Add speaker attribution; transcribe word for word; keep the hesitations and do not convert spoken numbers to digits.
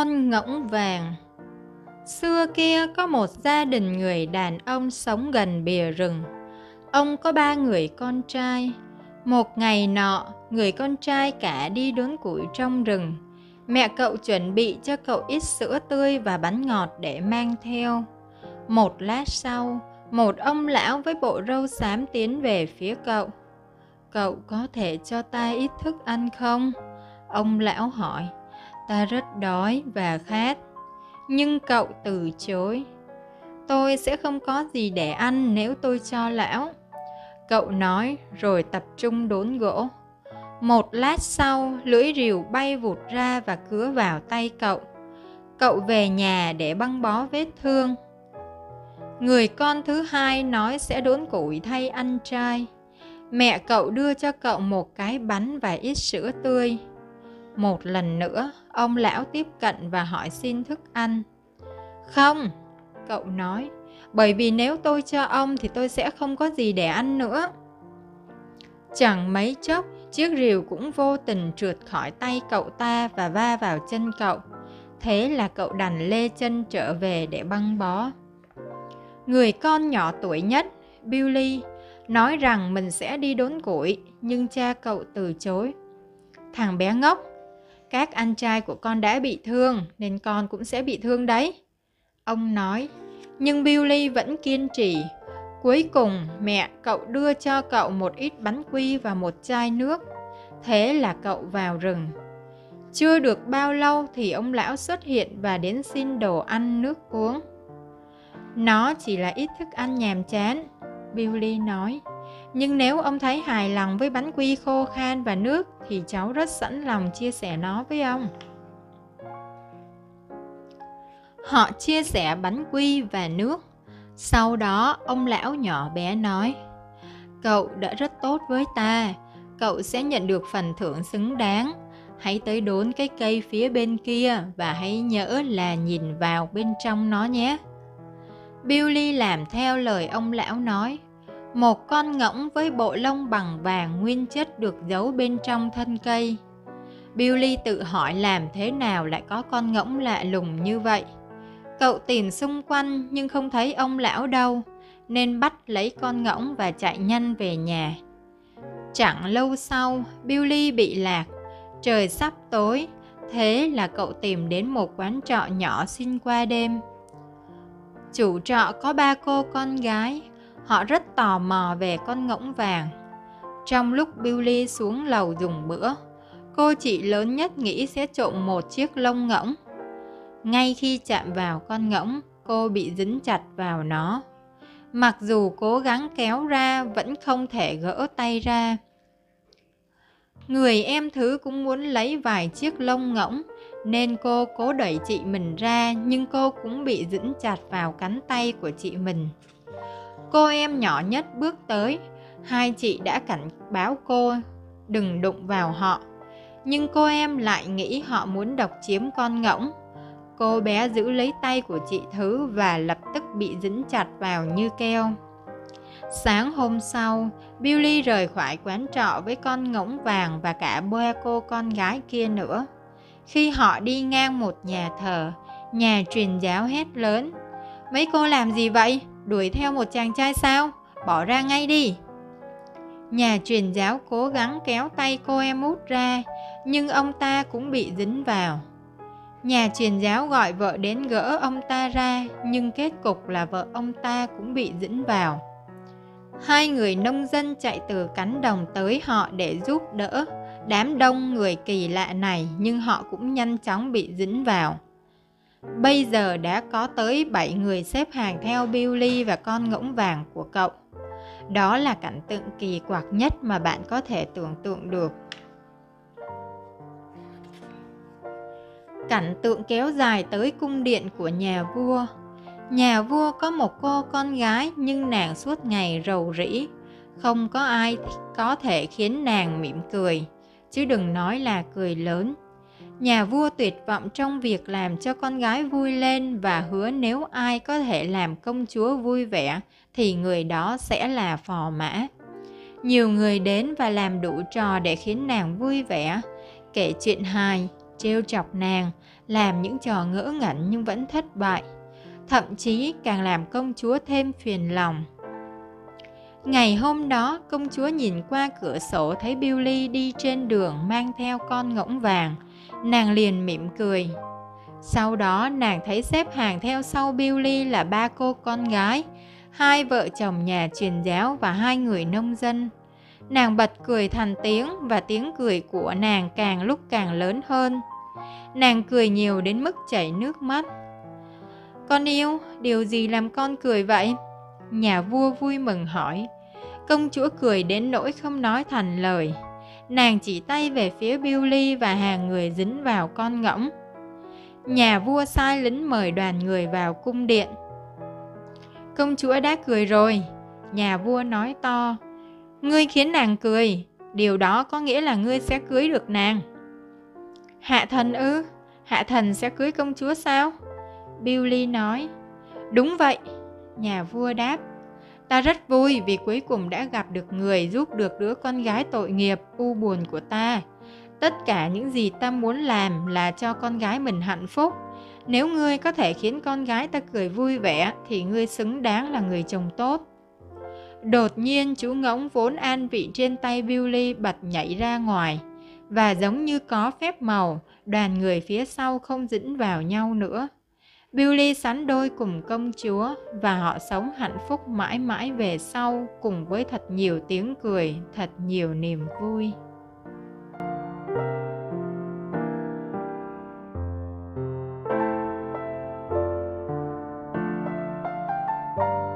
Speaker 1: Con ngỗng vàng. Xưa kia có một gia đình người đàn ông sống gần bìa rừng. Ông có ba người con trai. Một ngày nọ, người con trai cả đi đốn củi trong rừng. Mẹ cậu chuẩn bị cho cậu ít sữa tươi và bánh ngọt để mang theo. Một lát sau, một ông lão với bộ râu xám tiến về phía cậu. "Cậu có thể cho ta ít thức ăn không?" Ông lão hỏi. "Ta rất đói và khát." Nhưng cậu từ chối. "Tôi sẽ không có gì để ăn nếu tôi cho lão," cậu nói rồi tập trung đốn gỗ. Một lát sau, lưỡi rìu bay vụt ra và cứa vào tay cậu. Cậu về nhà để băng bó vết thương. Người con thứ hai nói sẽ đốn củi thay ăn chay. Mẹ cậu đưa cho cậu một cái bánh và ít sữa tươi. Một lần nữa, ông lão tiếp cận và hỏi xin thức ăn. "Không," cậu nói, "bởi vì nếu tôi cho ông thì tôi sẽ không có gì để ăn nữa." Chẳng mấy chốc, chiếc rìu cũng vô tình trượt khỏi tay cậu ta và va vào chân cậu. Thế là cậu đành lê chân trở về để băng bó. Người con nhỏ tuổi nhất, Billy, nói rằng mình sẽ đi đốn củi, nhưng cha cậu từ chối. "Thằng bé ngốc, các anh trai của con đã bị thương nên con cũng sẽ bị thương đấy," ông nói. Nhưng Billy vẫn kiên trì. Cuối cùng, mẹ cậu đưa cho cậu một ít bánh quy và một chai nước. Thế là cậu vào rừng. Chưa được bao lâu thì ông lão xuất hiện và đến xin đồ ăn nước uống. "Nó chỉ là ít thức ăn nhàm chán," Billy nói. "Nhưng nếu ông thấy hài lòng với bánh quy khô khan và nước thì cháu rất sẵn lòng chia sẻ nó với ông." Họ chia sẻ bánh quy và nước. Sau đó, ông lão nhỏ bé nói: "Cậu đã rất tốt với ta. Cậu sẽ nhận được phần thưởng xứng đáng. Hãy tới đốn cái cây phía bên kia và hãy nhớ là nhìn vào bên trong nó nhé." Billy làm theo lời ông lão nói. Một con ngỗng với bộ lông bằng vàng nguyên chất được giấu bên trong thân cây. Billy tự hỏi làm thế nào lại có con ngỗng lạ lùng như vậy. Cậu tìm xung quanh nhưng không thấy ông lão đâu, nên bắt lấy con ngỗng và chạy nhanh về nhà. Chẳng lâu sau, Billy bị lạc. Trời sắp tối, thế là cậu tìm đến một quán trọ nhỏ xin qua đêm. Chủ trọ có ba cô con gái. Họ rất tò mò về con ngỗng vàng. Trong lúc Billy xuống lầu dùng bữa, cô chị lớn nhất nghĩ sẽ trộm một chiếc lông ngỗng. Ngay khi chạm vào con ngỗng, cô bị dính chặt vào nó. Mặc dù cố gắng kéo ra, vẫn không thể gỡ tay ra. Người em thứ cũng muốn lấy vài chiếc lông ngỗng, nên cô cố đẩy chị mình ra, nhưng cô cũng bị dính chặt vào cánh tay của chị mình. Cô em nhỏ nhất bước tới. Hai chị đã cảnh báo cô đừng đụng vào họ, nhưng cô em lại nghĩ họ muốn độc chiếm con ngỗng. Cô bé giữ lấy tay của chị Thứ và lập tức bị dính chặt vào như keo. Sáng hôm sau, Billy rời khỏi quán trọ với con ngỗng vàng và cả ba cô con gái kia nữa. Khi họ đi ngang một nhà thờ, nhà truyền giáo hét lớn: "Mấy cô làm gì vậy? Đuổi theo một chàng trai sao? Bỏ ra ngay đi!" Nhà truyền giáo cố gắng kéo tay cô em út ra, nhưng ông ta cũng bị dính vào. Nhà truyền giáo gọi vợ đến gỡ ông ta ra, nhưng kết cục là vợ ông ta cũng bị dính vào. Hai người nông dân chạy từ cánh đồng tới họ để giúp đỡ đám đông người kỳ lạ này, nhưng họ cũng nhanh chóng bị dính vào. Bây giờ đã có tới bảy người xếp hàng theo Billy và con ngỗng vàng của cậu. Đó là cảnh tượng kỳ quặc nhất mà bạn có thể tưởng tượng được. Cảnh tượng kéo dài tới cung điện của nhà vua. Nhà vua có một cô con gái, nhưng nàng suốt ngày rầu rĩ. Không có ai có thể khiến nàng mỉm cười, chứ đừng nói là cười lớn. Nhà vua tuyệt vọng trong việc làm cho con gái vui lên và hứa nếu ai có thể làm công chúa vui vẻ thì người đó sẽ là phò mã. Nhiều người đến và làm đủ trò để khiến nàng vui vẻ, kể chuyện hài, trêu chọc nàng làm những trò ngớ ngẩn nhưng vẫn thất bại, thậm chí càng làm công chúa thêm phiền lòng. Ngày hôm đó, công chúa nhìn qua cửa sổ thấy Billy đi trên đường mang theo con ngỗng vàng. Nàng liền mỉm cười. Sau đó nàng thấy xếp hàng theo sau Billy là ba cô con gái, hai vợ chồng nhà truyền giáo và hai người nông dân. Nàng bật cười thành tiếng và tiếng cười của nàng càng lúc càng lớn hơn. Nàng cười nhiều đến mức chảy nước mắt. Con yêu, điều gì làm con cười vậy? Nhà vua vui mừng hỏi. Công chúa cười đến nỗi không nói thành lời. Nàng chỉ tay về phía Billy và hàng người dính vào con ngỗng. Nhà vua sai lính mời đoàn người vào cung điện. Công chúa đã cười rồi, nhà vua nói to. Ngươi khiến nàng cười, điều đó có nghĩa là ngươi sẽ cưới được nàng. Hạ thần ư? Hạ thần sẽ cưới công chúa sao? Billy nói. Đúng vậy, nhà vua đáp. Ta rất vui vì cuối cùng đã gặp được người giúp được đứa con gái tội nghiệp, u buồn của ta. Tất cả những gì ta muốn làm là cho con gái mình hạnh phúc. Nếu ngươi có thể khiến con gái ta cười vui vẻ thì ngươi xứng đáng là người chồng tốt. Đột nhiên chú ngỗng vốn an vị trên tay Billy bật nhảy ra ngoài. Và giống như có phép màu, đoàn người phía sau không dính vào nhau nữa. Billy sánh đôi cùng công chúa và họ sống hạnh phúc mãi mãi về sau cùng với thật nhiều tiếng cười, thật nhiều niềm vui.